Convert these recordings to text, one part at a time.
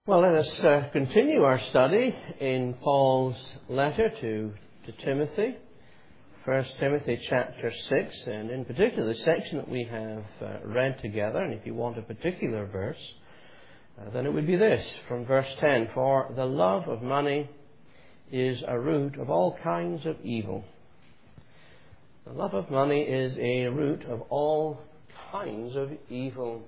Well, let us continue our study in Paul's letter to Timothy, 1 Timothy chapter 6, and in particular the section that we have read together. And if you want a particular verse, then it would be this, from verse 10, "For the love of money is a root of all kinds of evil." The love of money is a root of all kinds of evil.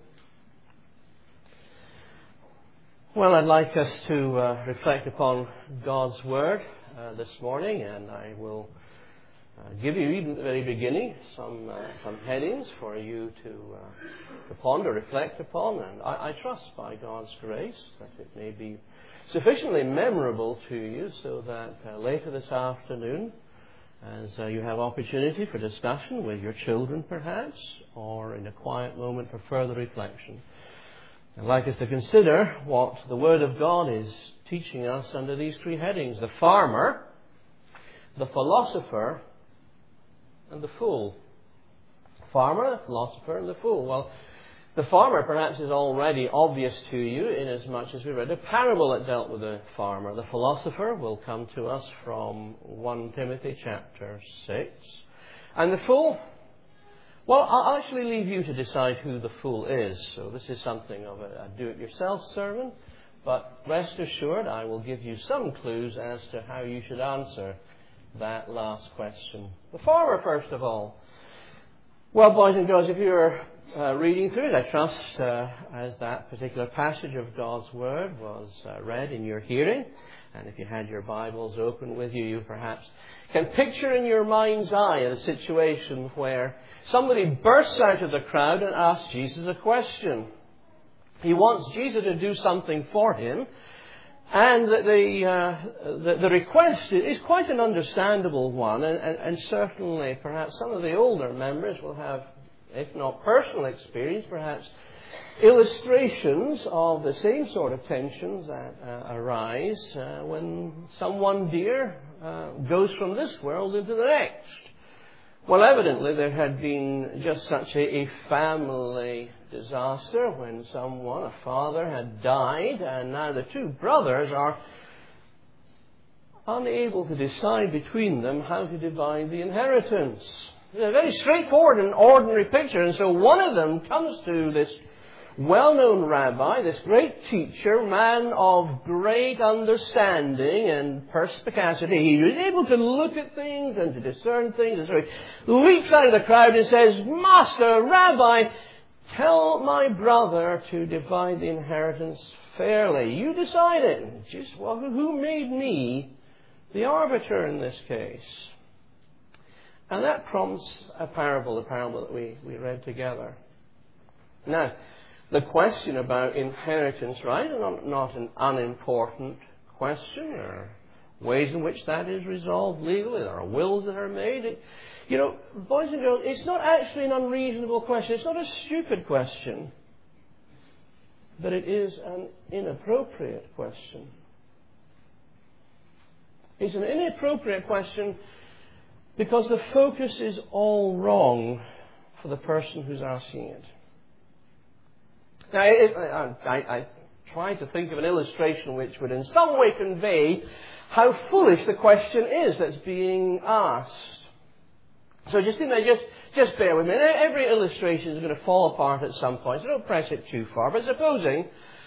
Well, I'd like us to reflect upon God's Word this morning, and I will give you, even at the very beginning, some headings for you to ponder, reflect upon, and I trust by God's grace that it may be sufficiently memorable to you so that later this afternoon, as you have opportunity for discussion with your children perhaps, or in a quiet moment for further reflection, I'd like us to consider what the Word of God is teaching us under these three headings: the farmer, the philosopher, and the fool. The farmer, the philosopher, and the fool. Well, the farmer perhaps is already obvious to you, inasmuch as we read a parable that dealt with the farmer. The philosopher will come to us from 1 Timothy chapter 6. And the fool, well, I'll actually leave you to decide who the fool is. So this is something of a do-it-yourself sermon. But rest assured, I will give you some clues as to how you should answer that last question. The farmer, first of all. Well, boys and girls, if you're reading through it, I trust as that particular passage of God's Word was read in your hearing, and if you had your Bibles open with you, you perhaps can picture in your mind's eye a situation where somebody bursts out of the crowd and asks Jesus a question. He wants Jesus to do something for him, and the request is quite an understandable one, and certainly perhaps some of the older members will have, if not personal experience, perhaps illustrations of the same sort of tensions that arise when someone dear goes from this world into the next. Well, evidently there had been just such a family disaster when someone, a father, had died, and now the two brothers are unable to decide between them how to divide the inheritance. It's a very straightforward and ordinary picture, and so one of them comes to this well-known rabbi, this great teacher, man of great understanding and perspicacity. He was able to look at things and to discern things, and so he leaps out of the crowd and says, "Master, Rabbi, tell my brother to divide the inheritance fairly. You decide it." Just, well, who made me the arbiter in this case? And that prompts a parable, the parable that we read together. Now, the question about inheritance, right, not an unimportant question. There are ways in which that is resolved legally. There are wills that are made. Boys and girls, it's not actually an unreasonable question. It's not a stupid question. But it is an inappropriate question. It's an inappropriate question because the focus is all wrong for the person who's asking it. Now, I try to think of an illustration which would in some way convey how foolish the question is that's being asked. So just bear with me. Every illustration is going to fall apart at some point, so don't press it too far. But supposing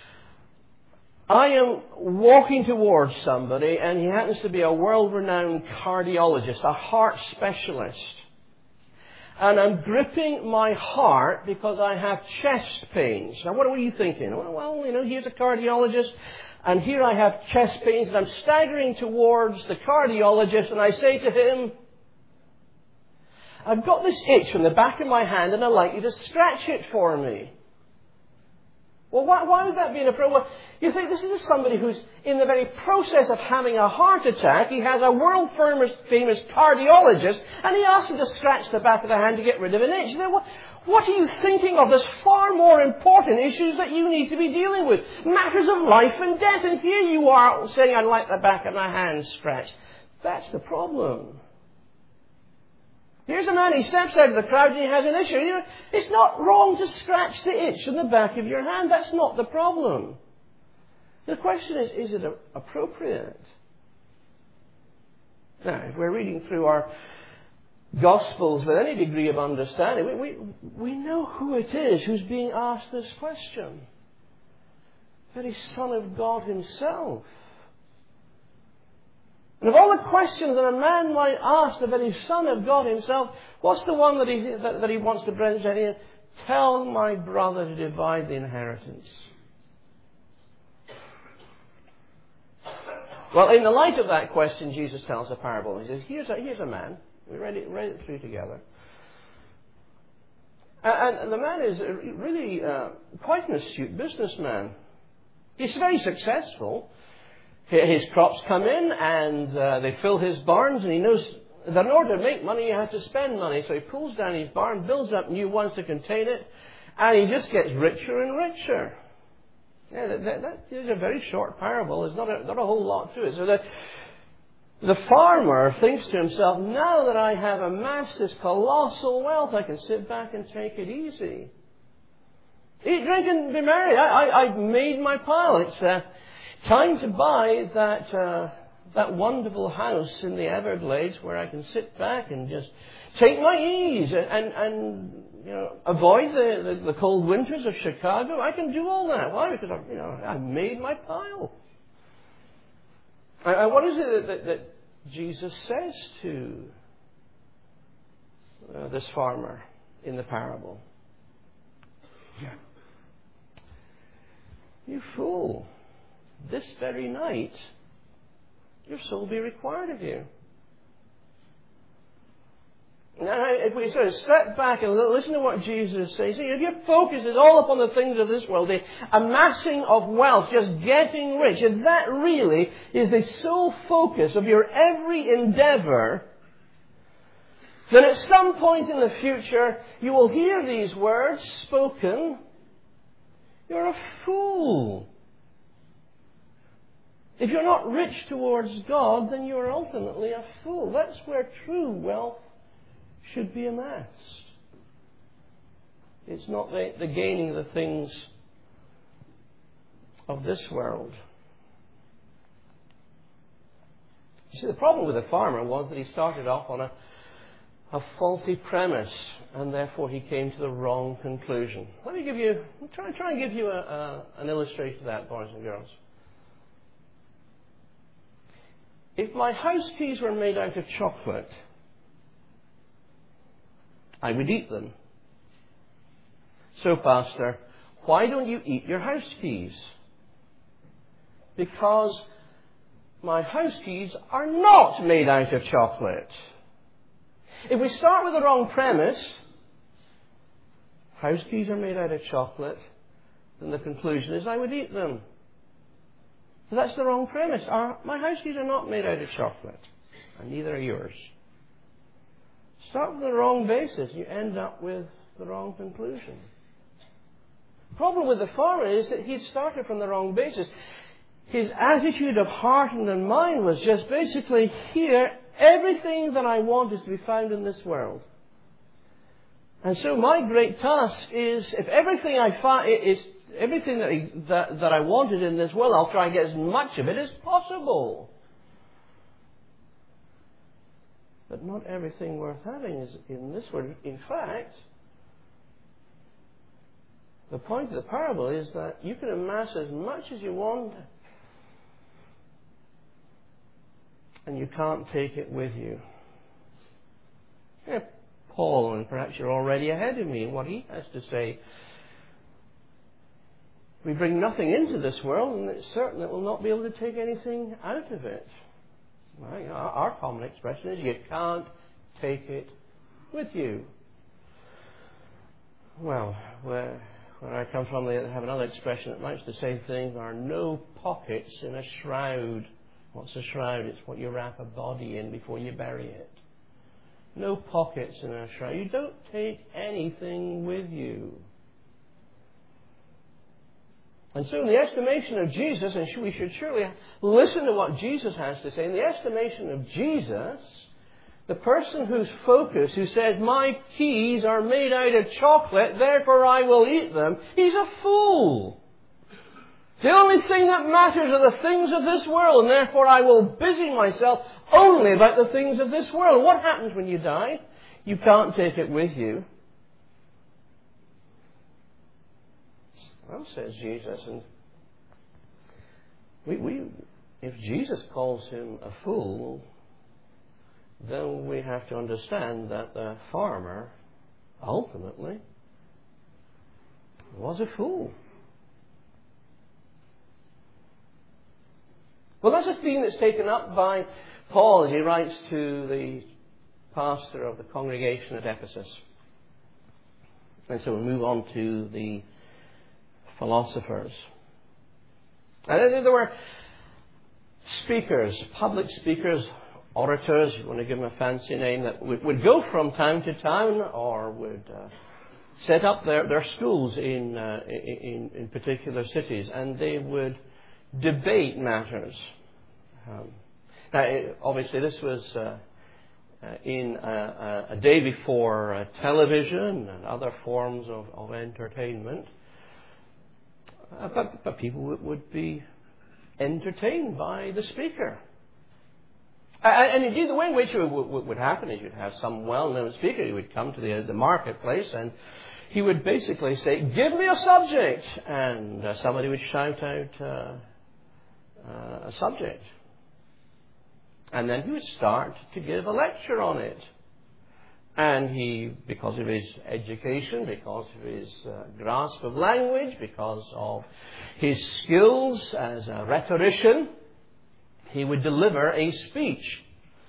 I am walking towards somebody and he happens to be a world-renowned cardiologist, a heart specialist. And I'm gripping my heart because I have chest pains. Now, what were you thinking? Well, here's a cardiologist, and here I have chest pains, and I'm staggering towards the cardiologist, and I say to him, "I've got this itch on the back of my hand, and I'd like you to scratch it for me." Well, why would that be inappropriate? Well, you think this is somebody who's in the very process of having a heart attack. He has a world-famous cardiologist, and he asks him to scratch the back of the hand to get rid of an itch. What are you thinking of? There's far more important issues that you need to be dealing with. Matters of life and death. And here you are saying, "I'd like the back of my hand scratched." That's the problem. Here's a man, he steps out of the crowd and he has an issue. It's not wrong to scratch the itch on the back of your hand. That's not the problem. The question is it appropriate? Now, if we're reading through our Gospels with any degree of understanding, we know who it is who's being asked this question. The very Son of God Himself. And of all the questions that a man might ask the very Son of God Himself, what's the one that he wants to present here? Tell my brother to divide the inheritance. Well, in the light of that question, Jesus tells a parable. He says, here's a man. We read it through together. And the man is really quite an astute businessman. He's very successful. His crops come in and they fill his barns, and he knows that in order to make money you have to spend money. So he pulls down his barn, builds up new ones to contain it, and he just gets richer and richer. Yeah, that is a very short parable. There's not a whole lot to it. So the farmer thinks to himself, now that I have amassed this colossal wealth, I can sit back and take it easy. Eat, drink, and be merry. I've made my pile. It's time to buy that wonderful house in the Everglades where I can sit back and just take my ease and avoid the cold winters of Chicago. I can do all that. Why? Because I've made my pile. And what is it that Jesus says to this farmer in the parable? You fool. This very night, your soul will be required of you. Now, if we sort of step back and listen to what Jesus says, if your focus is all upon the things of this world, the amassing of wealth, just getting rich, if that really is the sole focus of your every endeavor, then at some point in the future, you will hear these words spoken, you're a fool. If you're not rich towards God, then you're ultimately a fool. That's where true wealth should be amassed. It's not the gaining of the things of this world. You see, the problem with the farmer was that he started off on a faulty premise, and therefore he came to the wrong conclusion. Let me try and give you an illustration of that, boys and girls. If my house keys were made out of chocolate, I would eat them. So, Pastor, why don't you eat your house keys? Because my house keys are not made out of chocolate. If we start with the wrong premise, house keys are made out of chocolate, then the conclusion is I would eat them. So that's the wrong premise. My house keys are not made out of chocolate, and neither are yours. Start with the wrong basis, you end up with the wrong conclusion. The problem with the farmer is that he'd started from the wrong basis. His attitude of heart and mind was just basically, here, everything that I want is to be found in this world. And so my great task is, if everything I find is everything that I wanted in this world, I'll try and get as much of it as possible. But not everything worth having is in this world. In fact, the point of the parable is that you can amass as much as you want, and you can't take it with you. Paul, and perhaps you're already ahead of me in what he has to say. We bring nothing into this world, and it's certain that we'll not be able to take anything out of it. Well, our common expression is, you can't take it with you. Well, where I come from, they have another expression that amounts to the same thing. There are no pockets in a shroud. What's a shroud? It's what you wrap a body in before you bury it. No pockets in a shroud. You don't take anything with you. And so in the estimation of Jesus, and we should surely listen to what Jesus has to say, in the estimation of Jesus, the person whose focus, who says, my keys are made out of chocolate, therefore I will eat them, he's a fool. The only thing that matters are the things of this world, and therefore I will busy myself only about the things of this world. What happens when you die? You can't take it with you. Well, says Jesus, and if Jesus calls him a fool, then we have to understand that the farmer ultimately was a fool. Well, that's a theme that's taken up by Paul as he writes to the pastor of the congregation at Ephesus. And so we move on to the philosophers. And there were speakers, public speakers, orators, you want to give them a fancy name, that would go from town to town or would set up their schools in particular cities, and they would debate matters. Now, obviously, this was in a day before television and other forms of entertainment. But people would be entertained by the speaker. And indeed, the way in which it would happen is you'd have some well-known speaker who would come to the marketplace, and he would basically say, "Give me a subject," and somebody would shout out a subject. And then he would start to give a lecture on it. And he, because of his education, because of his grasp of language, because of his skills as a rhetorician, he would deliver a speech.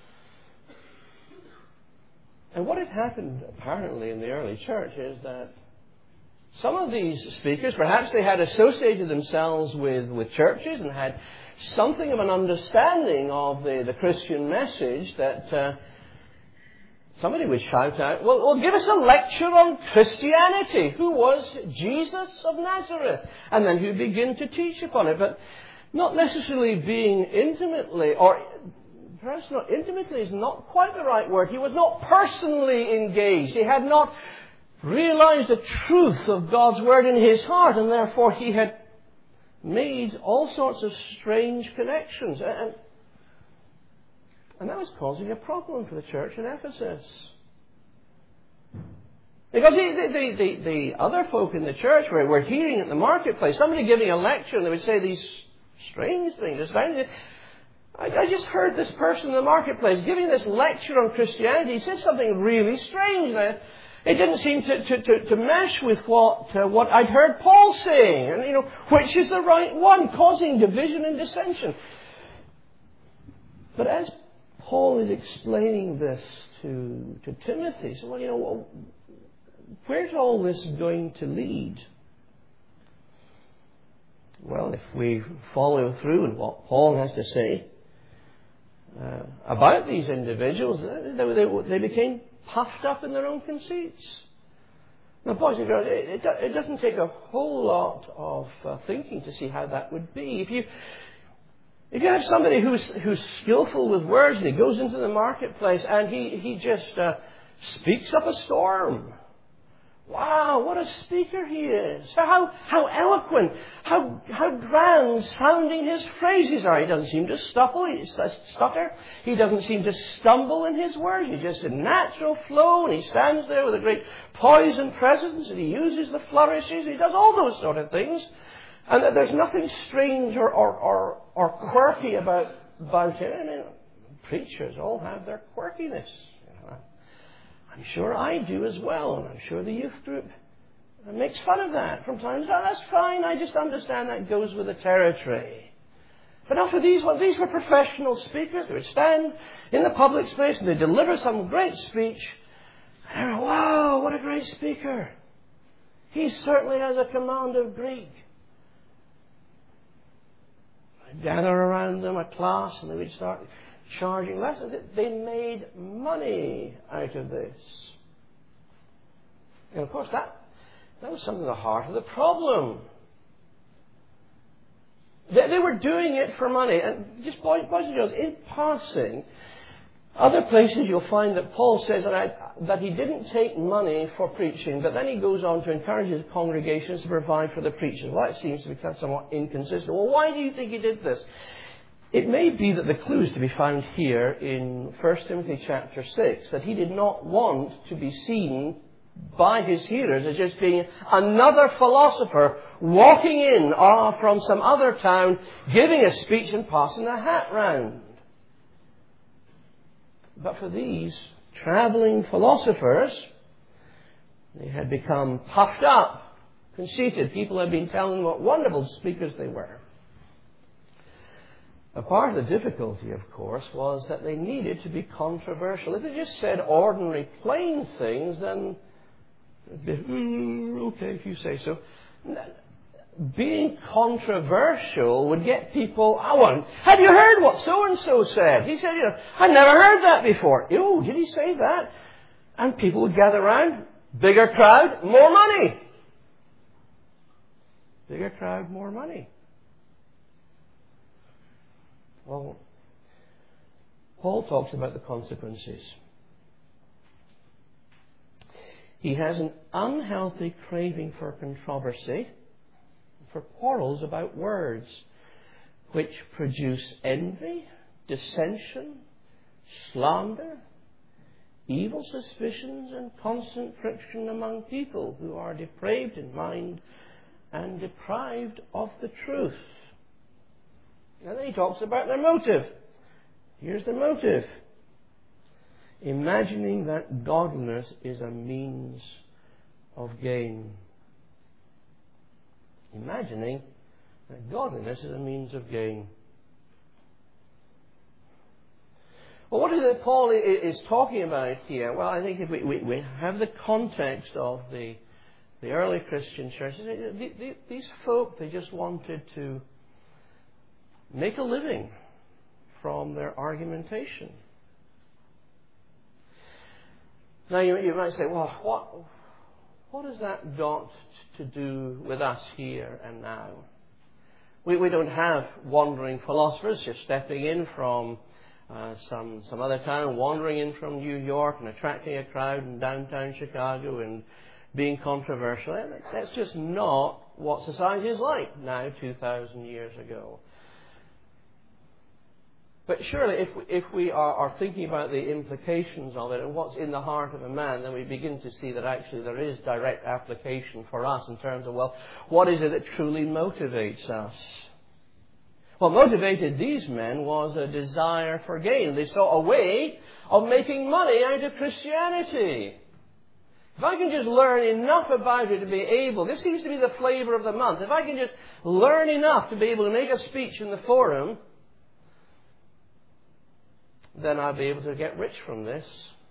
And what had happened apparently in the early church is that some of these speakers, perhaps they had associated themselves with churches and had something of an understanding of the Christian message, that somebody would shout out, well, give us a lecture on Christianity. Who was Jesus of Nazareth? And then he would begin to teach upon it, but not necessarily being intimately, or perhaps not intimately is not quite the right word. He was not personally engaged. He had not realized the truth of God's Word in his heart, and therefore he had made all sorts of strange connections. And that was causing a problem for the church in Ephesus. Because the other folk in the church were hearing at the marketplace somebody giving a lecture, and they would say these strange things. I just heard this person in the marketplace giving this lecture on Christianity. He said something really strange. Now, it didn't seem to mesh with what I'd heard Paul saying. And, which is the right one, causing division and dissension. But as Paul is explaining this to Timothy, so, where's all this going to lead? Well, if we follow through in what Paul has to say about these individuals, they became puffed up in their own conceits. Now, boys and girls, it doesn't take a whole lot of thinking to see how that would be. If you have somebody who's skillful with words, and he goes into the marketplace and he just speaks up a storm. Wow, what a speaker he is. How eloquent, how grand sounding his phrases are. He doesn't seem to stutter. He doesn't seem to stumble in his words. He's just a natural flow, and he stands there with a great poise and presence, and he uses the flourishes. He does all those sort of things. And there's nothing strange or quirky about him. Preachers all have their quirkiness. I'm sure I do as well, and I'm sure the youth group makes fun of that from time to time. That's fine, I just understand that goes with the territory. But not for these ones. These were professional speakers. They would stand in the public space and they'd deliver some great speech. And wow, what a great speaker. He certainly has a command of Greek. I'd gather around them a class, and they would start charging lessons. They made money out of this. And of course, that was something at the heart of the problem. They were doing it for money. And just boys and girls, in passing, Other places you'll find that Paul says that he didn't take money for preaching, but then he goes on to encourage his congregations to provide for the preachers. Well, that seems to be somewhat inconsistent. Well, why do you think he did this? It may be that the clue is to be found here in 1 Timothy chapter 6, that he did not want to be seen by his hearers as just being another philosopher walking in from some other town, giving a speech and passing a hat round. But for these traveling philosophers, they had become puffed up, conceited. People had been telling them what wonderful speakers they were. A part of the difficulty, of course, was that they needed to be controversial. If they just said ordinary, plain things, then it'd be, okay, if you say so. Being controversial would get people, have you heard what so-and-so said? He said, I've never heard that before. Oh, did he say that? And people would gather around. Bigger crowd, more money. Bigger crowd, more money. Well, Paul talks about the consequences. He has an unhealthy craving for controversy, for quarrels about words, which produce envy, dissension, slander, evil suspicions, and constant friction among people who are depraved in mind and deprived of the truth. And then he talks about their motive. Here's the motive. Imagining that godliness is a means of gain. Imagining that godliness is a means of gain. Well, what is it Paul is talking about here? Well, I think if we have the context of the early Christian churches, these folk, they just wanted to make a living from their argumentation. Now, you might say, well, what has that got to do with us here and now? We don't have wandering philosophers just stepping in from some other town, wandering in from New York and attracting a crowd in downtown Chicago and being controversial. That's just not what society is like now, 2,000 years ago. But surely if we are thinking about the implications of it and what's in the heart of a man, then we begin to see that actually there is direct application for us in terms of, well, what is it that truly motivates us? What motivated these men was a desire for gain. They saw a way of making money out of Christianity. If I can just learn enough about it to be able, this seems to be the flavor of the month, if I can just learn enough to be able to make a speech in the forum, then I'll be able to get rich from this.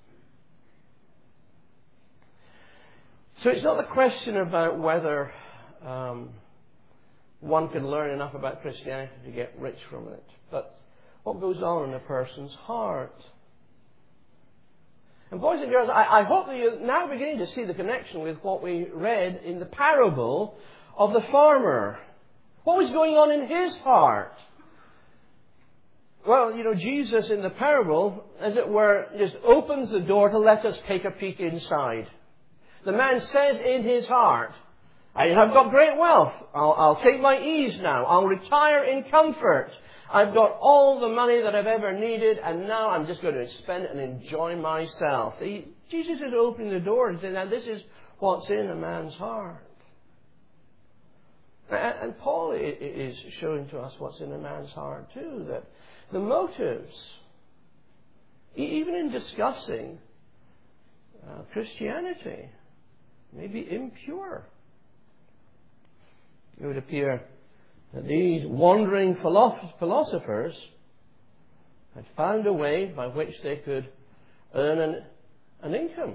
So it's not the question about whether one can learn enough about Christianity to get rich from it, but what goes on in a person's heart. And boys and girls, I hope that you're now beginning to see the connection with what we read in the parable of the farmer. What was going on in his heart? Well, Jesus in the parable, as it were, just opens the door to let us take a peek inside. The man says in his heart, I have got great wealth. I'll take my ease now. I'll retire in comfort. I've got all the money that I've ever needed, and now I'm just going to spend it and enjoy myself. Jesus is opening the door and saying, now this is what's in a man's heart. And Paul is showing to us what's in a man's heart too, that the motives, even in discussing Christianity, may be impure. It would appear that these wandering philosophers had found a way by which they could earn an income.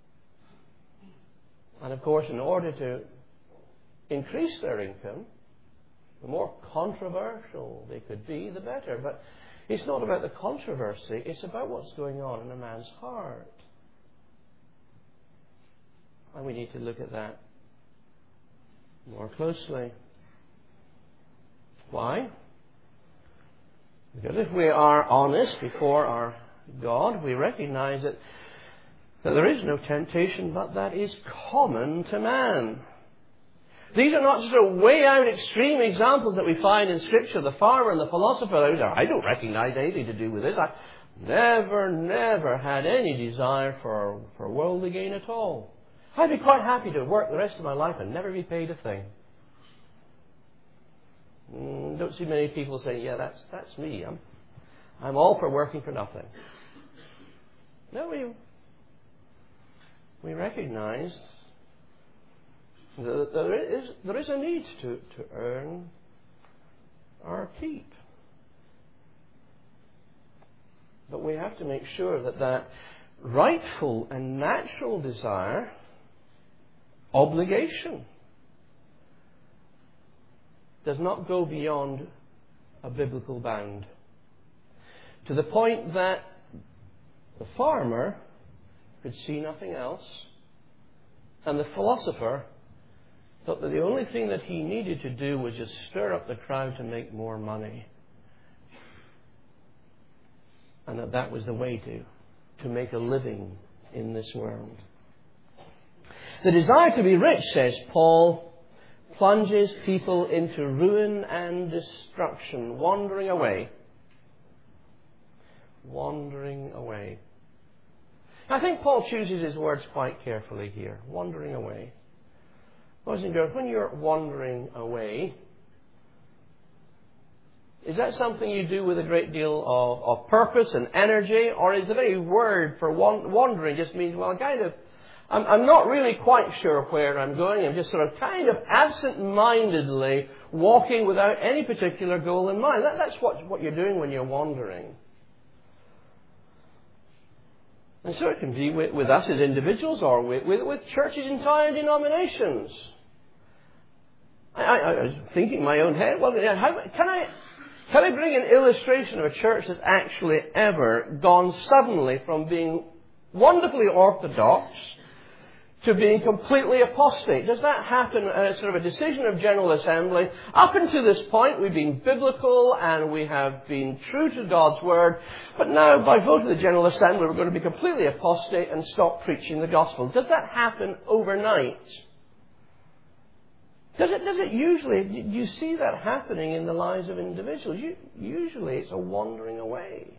And of course, in order to increase their income, the more controversial they could be, the better. But it's not about the controversy, it's about what's going on in a man's heart. And we need to look at that more closely. Why? Because if we are honest before our God, we recognize that there is no temptation, but that is common to man. These are not sort of way out extreme examples that we find in Scripture. The farmer and the philosopher, I don't recognize anything to do with this. I never had any desire for worldly gain at all. I'd be quite happy to work the rest of my life and never be paid a thing. Don't see many people saying, yeah, that's me. I'm all for working for nothing. No, we recognize that there is a need to earn our keep. But we have to make sure that rightful and natural desire, obligation, does not go beyond a biblical bound. To the point that the farmer could see nothing else, and the philosopher thought that the only thing that he needed to do was just stir up the crowd to make more money. And that was the way to make a living in this world. The desire to be rich, says Paul, plunges people into ruin and destruction, wandering away. Wandering away. I think Paul chooses his words quite carefully here. Wandering away. Boys and girls, when you're wandering away, is that something you do with a great deal of purpose and energy? Or is the very word for wandering just means, well, I'm not really quite sure where I'm going. I'm just sort of kind of absent-mindedly walking without any particular goal in mind. That's what you're doing when you're wandering. And so it can be with us as individuals or with churches' entire denominations. I was thinking in my own head, well, can I bring an illustration of a church that's actually ever gone suddenly from being wonderfully orthodox to being completely apostate? Does that happen as sort of a decision of General Assembly? Up until this point, we've been biblical and we have been true to God's Word. But now, by vote of the General Assembly, we're going to be completely apostate and stop preaching the gospel. Does that happen overnight? Does it usually, do you see that happening in the lives of individuals? Usually it's a wandering away.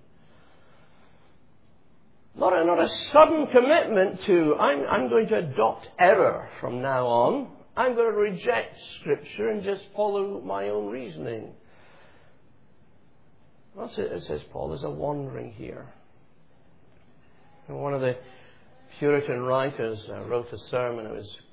Not a sudden commitment to, I'm going to adopt error from now on. I'm going to reject Scripture and just follow my own reasoning. That's it, it says Paul. There's a wandering here. And one of the Puritan writers wrote a sermon. It was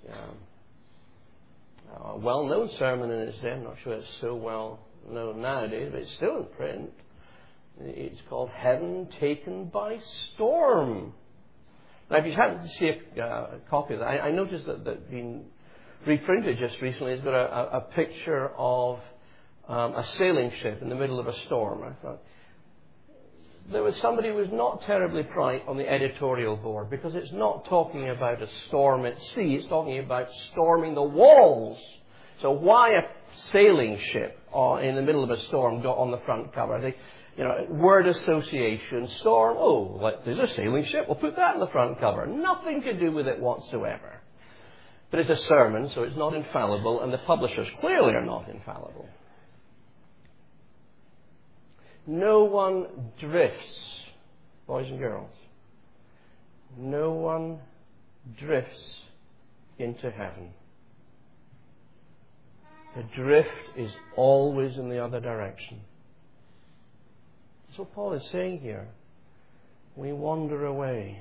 a well-known sermon in its day. I'm not sure it's so well known nowadays, but it's still in print. It's called Heaven Taken by Storm. Now, if you happen to see a copy of that, I noticed that it's been reprinted just recently. It's got a picture of a sailing ship in the middle of a storm. I thought there was somebody who was not terribly bright on the editorial board, because it's not talking about a storm at sea. It's talking about storming the walls. So why a sailing ship in the middle of a storm got on the front cover? I think, word association, storm. Oh, there's a sailing ship. We'll put that on the front cover. Nothing to do with it whatsoever. But it's a sermon, so it's not infallible, and the publishers clearly are not infallible. No one drifts, boys and girls. No one drifts into heaven. The drift is always in the other direction. That's what Paul is saying here. We wander away.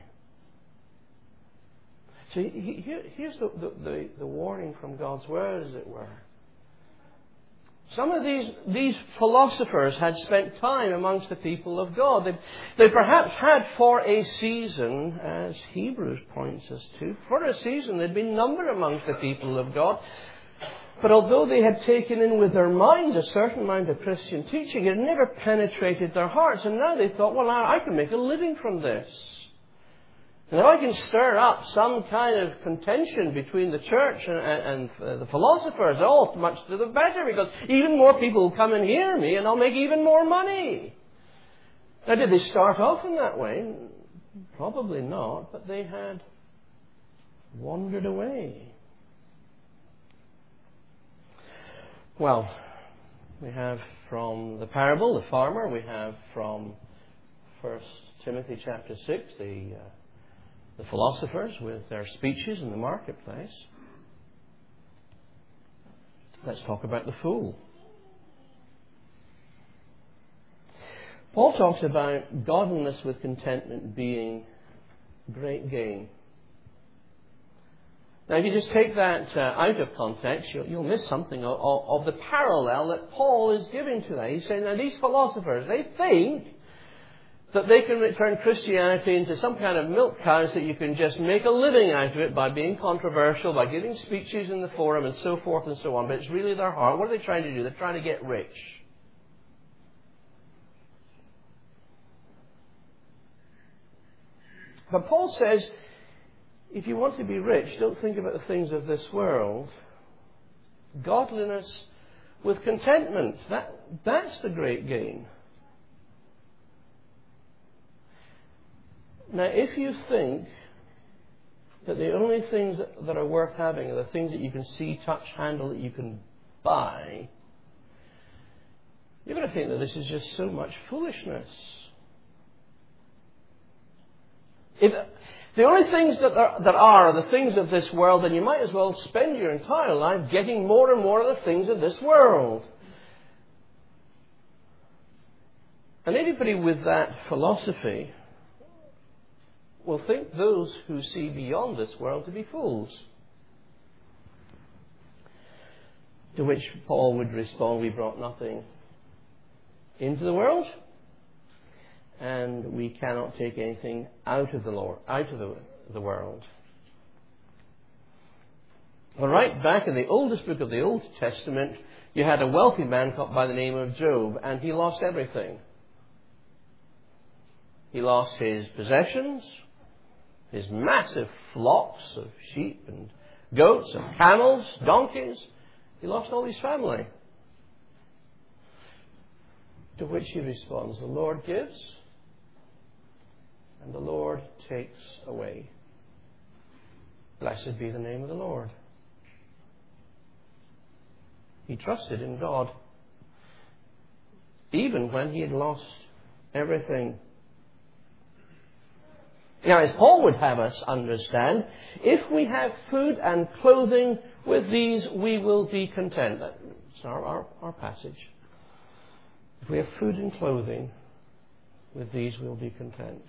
So here's the warning from God's Word, as it were. Some of these philosophers had spent time amongst the people of God. They perhaps had for a season, as Hebrews points us to, for a season they'd been numbered amongst the people of God. But although they had taken in with their minds a certain amount of Christian teaching, it never penetrated their hearts. And now they thought, well, I can make a living from this. And if I can stir up some kind of contention between the church and the philosophers, much to the better, because even more people will come and hear me and I'll make even more money. Now, did they start off in that way? Probably not, but they had wandered away. Well, we have from the parable, the farmer. We have from 1 Timothy chapter 6, the philosophers with their speeches in the marketplace. Let's talk about the fool. Paul talks about godliness with contentment being great gain. Now, if you just take that out of context, you'll miss something of the parallel that Paul is giving to that. He's saying, now, these philosophers, they think that they can turn Christianity into some kind of milk cows that you can just make a living out of it by being controversial, by giving speeches in the forum and so forth and so on. But it's really their heart. What are they trying to do? They're trying to get rich. But Paul says, if you want to be rich, don't think about the things of this world. Godliness with contentment, that's the great gain. Now, if you think that the only things that are worth having are the things that you can see, touch, handle, that you can buy, you're going to think that this is just so much foolishness. If the only things that are the things of this world, then you might as well spend your entire life getting more and more of the things of this world. And anybody with that philosophy will think those who see beyond this world to be fools. To which Paul would respond, we brought nothing into the world, and we cannot take anything out of the world. Well, right back in the oldest book of the Old Testament, you had a wealthy man by the name of Job, and he lost everything. He lost his possessions, his massive flocks of sheep and goats and camels, donkeys. He lost all his family. To which he responds, the Lord gives, and the Lord takes away. Blessed be the name of the Lord. He trusted in God, even when he had lost everything. Now, as Paul would have us understand, if we have food and clothing, with these we will be content. That's our passage. If we have food and clothing, with these we'll be content.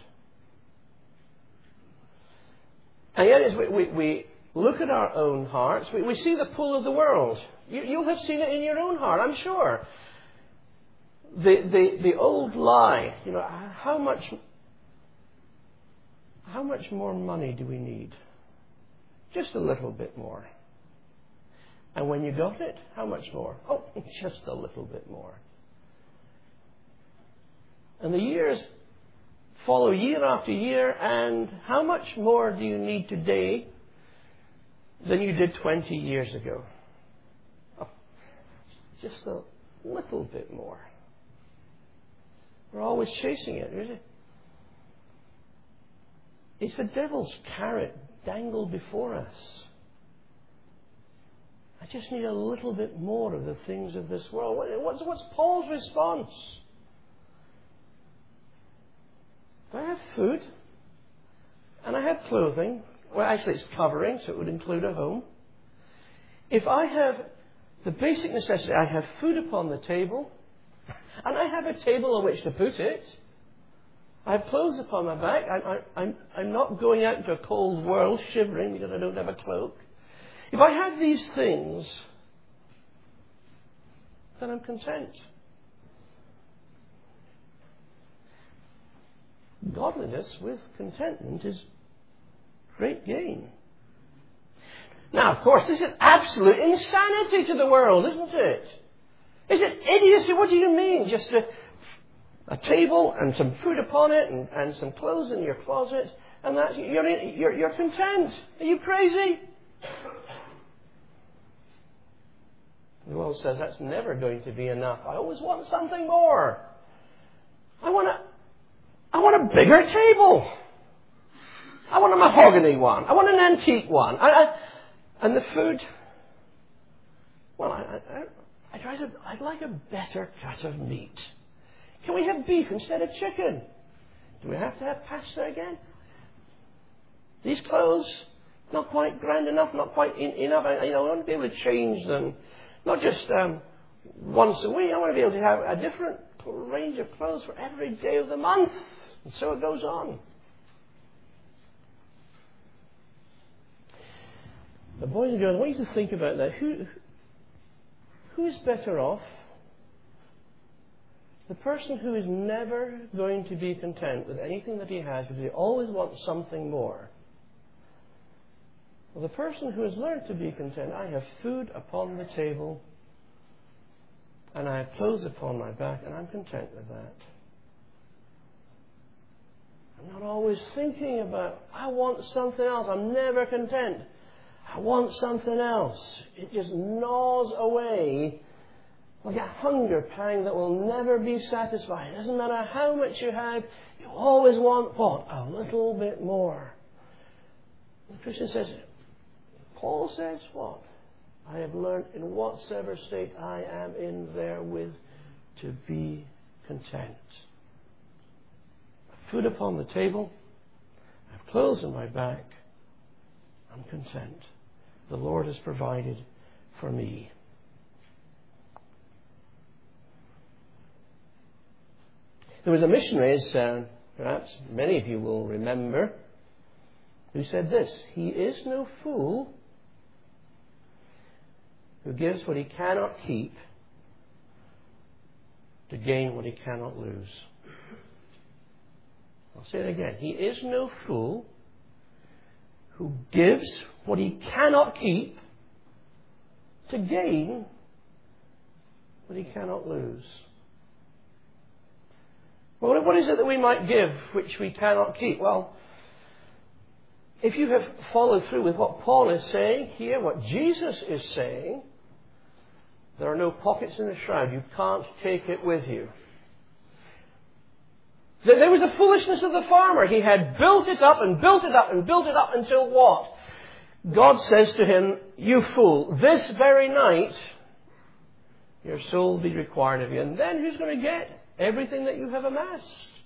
And yet, as we look at our own hearts, we see the pull of the world. You'll have seen it in your own heart, I'm sure. The old lie, how much more money do we need? Just a little bit more. And when you got it, how much more? Oh, just a little bit more. And the years follow year after year, and how much more do you need today than you did 20 years ago? Oh, just a little bit more. We're always chasing it, really. It's the devil's carrot dangled before us. I just need a little bit more of the things of this world. What's Paul's response? If I have food and I have clothing, well, actually it's covering, so it would include a home. If I have the basic necessity, I have food upon the table, and I have a table on which to put it, I have clothes upon my back. I'm not going out into a cold world shivering because I don't have a cloak. If I have these things, then I'm content. Godliness with contentment is great gain. Now, of course, this is absolute insanity to the world, isn't it? Is it idiocy? What do you mean? Just a table and some food upon it and some clothes in your closet, and that you're content. Are you crazy? The world says that's never going to be enough. I always want something more. I want want a bigger table. I want a mahogany one. I want an antique one. And the food, well, I'd like a better cut of meat. Can we have beef instead of chicken? Do we have to have pasta again? These clothes, not quite grand enough, not quite enough. I want to be able to change them, not just once a week. I want to be able to have a different range of clothes for every day of the month. And so it goes on. But boys and girls, I want you to think about that. Who is better off? The person who is never going to be content with anything that he has because he always wants something more. Well, the person who has learned to be content, I have food upon the table and I have clothes upon my back and I'm content with that. I'm not always thinking about, I want something else. I'm never content. I want something else. It just gnaws away like a hunger pang that will never be satisfied. It doesn't matter how much you have, you always want what? A little bit more. The Christian says, Paul says what? I have learned in whatsoever state I am in therewith to be content. Food upon the table, I have clothes on my back, I'm content. The Lord has provided for me. There was a missionary, as perhaps many of you will remember, who said this: he is no fool who gives what he cannot keep to gain what he cannot lose. I'll say it again. He is no fool who gives what he cannot keep to gain what he cannot lose. Well, what is it that we might give which we cannot keep? Well, if you have followed through with what Paul is saying here, what Jesus is saying, there are no pockets in the shroud. You can't take it with you. There was the foolishness of the farmer. He had built it up and built it up and built it up until what? God says to him, you fool, this very night your soul will be required of you. And then who's going to get everything that you have amassed?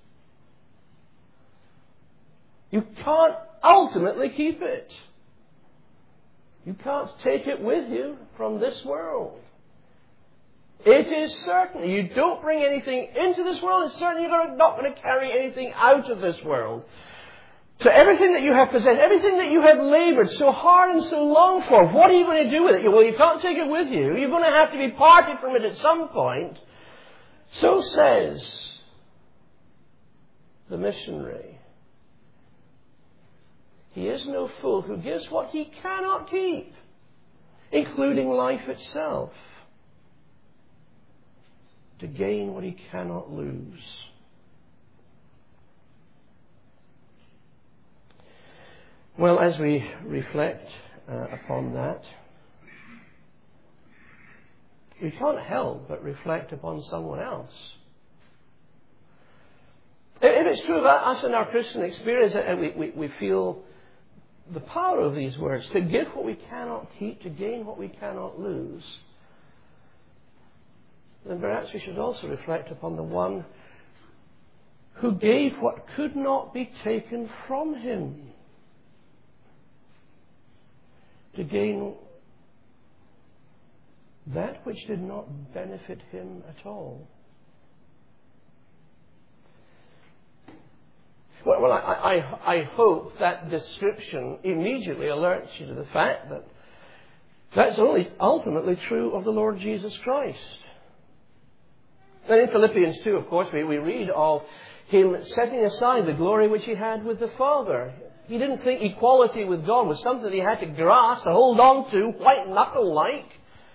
You can't ultimately keep it. You can't take it with you from this world. It is certain. You don't bring anything into this world. It's certain you're not going to carry anything out of this world. So everything that you have possessed, everything that you have labored so hard and so long for, what are you going to do with it? Well, you can't take it with you. You're going to have to be parted from it at some point. So says the missionary. He is no fool who gives what he cannot keep, including life itself, to gain what he cannot lose. Well, as we reflect upon that, we can't help but reflect upon someone else. If it's true of us in our Christian experience, and we feel the power of these words, to give what we cannot keep, to gain what we cannot lose, then perhaps we should also reflect upon the one who gave what could not be taken from him to gain that which did not benefit him at all. Well, I hope that description immediately alerts you to the fact that that's only ultimately true of the Lord Jesus Christ. And in Philippians 2, of course, we read of him setting aside the glory which he had with the Father. He didn't think equality with God was something that he had to grasp, to hold on to, white knuckle-like.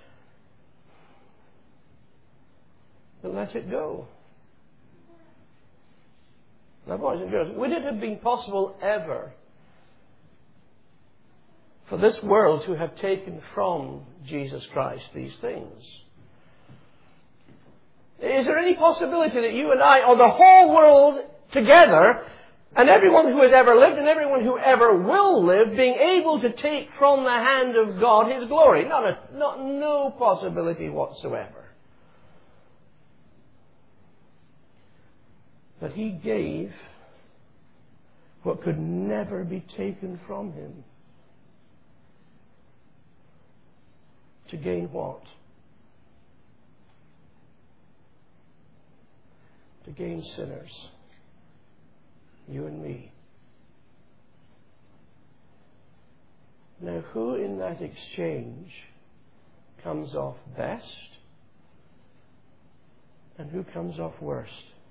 But let it go. Now, boys and girls, would it have been possible ever for this world to have taken from Jesus Christ these things? Is there any possibility that you and I, or the whole world together, and everyone who has ever lived and everyone who ever will live being able to take from the hand of God His glory. No possibility whatsoever. But He gave what could never be taken from Him. To gain what? To gain sinners. You and me. Now, who in that exchange comes off best? And who comes off worst?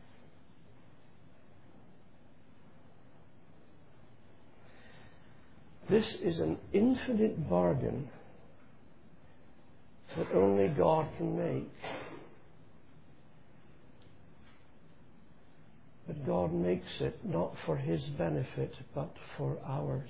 This is an infinite bargain that only God can make. But God makes it not for His benefit, but for ours.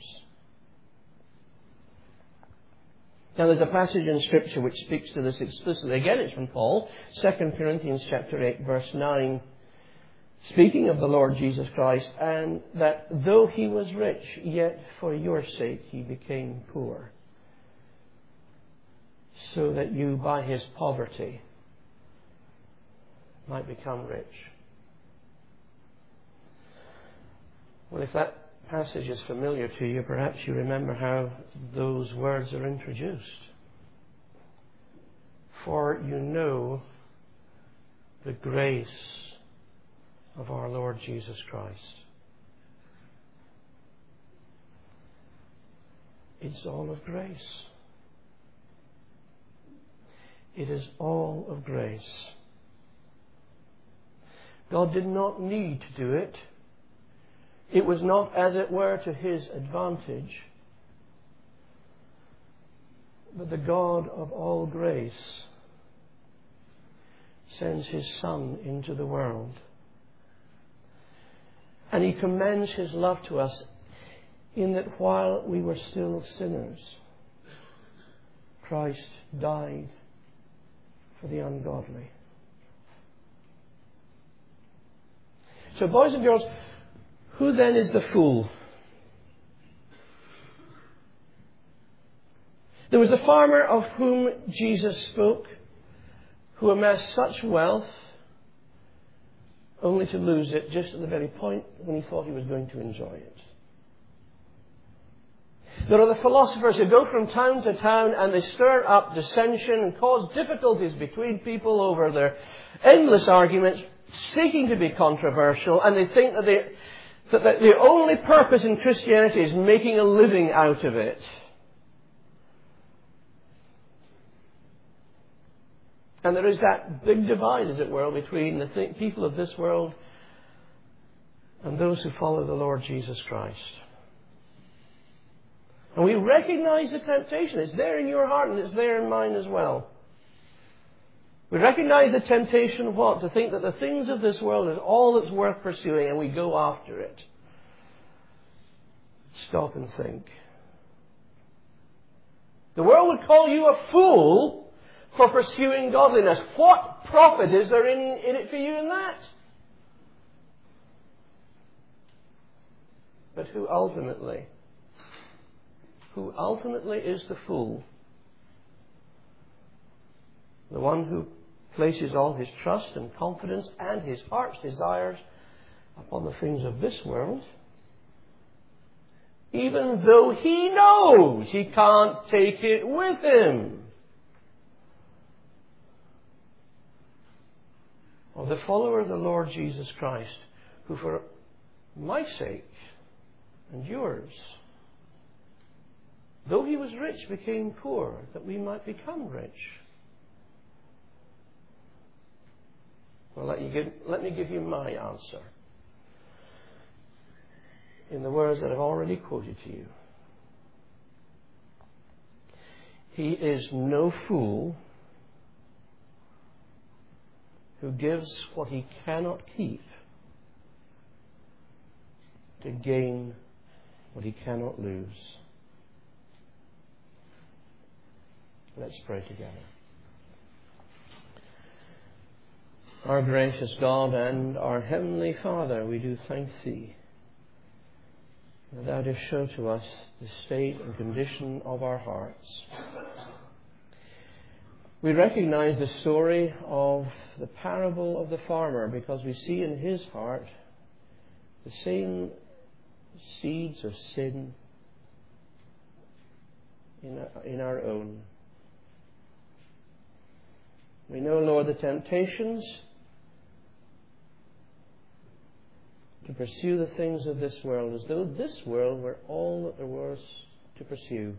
Now there's a passage in Scripture which speaks to this explicitly. Again, it's from Paul, 2 Corinthians chapter 8, verse 9, speaking of the Lord Jesus Christ, and that though He was rich, yet for your sake He became poor, so that you by His poverty might become rich. Well, if that passage is familiar to you, perhaps you remember how those words are introduced. For you know the grace of our Lord Jesus Christ. It's all of grace. It is all of grace. God did not need to do it. It was not, as it were, to His advantage. But the God of all grace sends His Son into the world. And He commends His love to us in that while we were still sinners, Christ died for the ungodly. So, boys and girls, who then is the fool? There was a farmer of whom Jesus spoke, who amassed such wealth only to lose it just at the very point when he thought he was going to enjoy it. There are the philosophers who go from town to town and they stir up dissension and cause difficulties between people over their endless arguments, seeking to be controversial, and they think that the only purpose in Christianity is making a living out of it. And there is that big divide, as it were, between the people of this world and those who follow the Lord Jesus Christ. And we recognize the temptation. It's there in your heart and it's there in mine as well. We recognize the temptation of what? To think that the things of this world is all that's worth pursuing and we go after it. Stop and think. The world would call you a fool for pursuing godliness. What profit is there in it for you in that? But who ultimately is the fool? The one who places all his trust and confidence and his heart's desires upon the things of this world, even though he knows he can't take it with him. Or the follower of the Lord Jesus Christ, who for my sake and yours, though he was rich, became poor, that we might become rich. Well, let me give you my answer in the words that I've already quoted to you. He is no fool who gives what he cannot keep to gain what he cannot lose. Let's pray together. Our gracious God and our Heavenly Father, we do thank Thee that Thou dost show to us the state and condition of our hearts. We recognize the story of the parable of the farmer because we see in his heart the same seeds of sin in our own. We know, Lord, the temptations to pursue the things of this world as though this world were all that there was to pursue.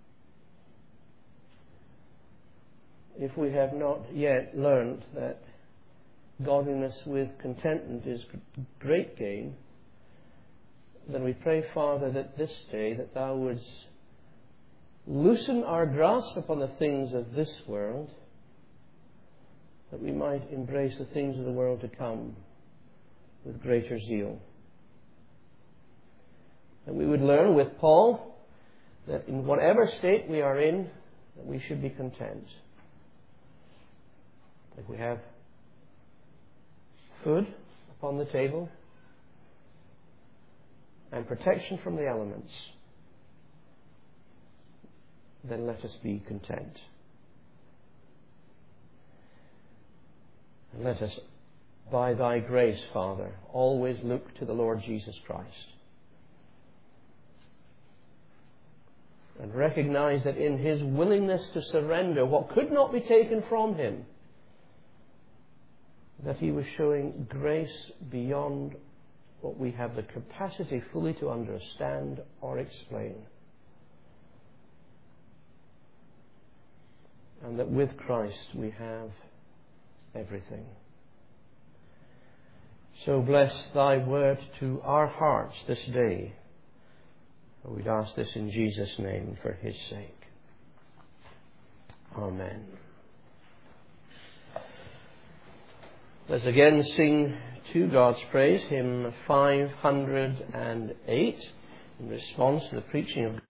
If we have not yet learned that godliness with contentment is great gain, then we pray, Father, that this day that Thou wouldst loosen our grasp upon the things of this world, that we might embrace the things of the world to come with greater zeal. And we would learn with Paul that in whatever state we are in, that we should be content. If we have food upon the table and protection from the elements, then let us be content. And let us, by Thy grace, Father, always look to the Lord Jesus Christ and recognize that in His willingness to surrender what could not be taken from Him, that He was showing grace beyond what we have the capacity fully to understand or explain. And that with Christ we have everything. So bless Thy word to our hearts this day. We'd ask this in Jesus' name for His sake. Amen. Let's again sing to God's praise, hymn 508, in response to the preaching of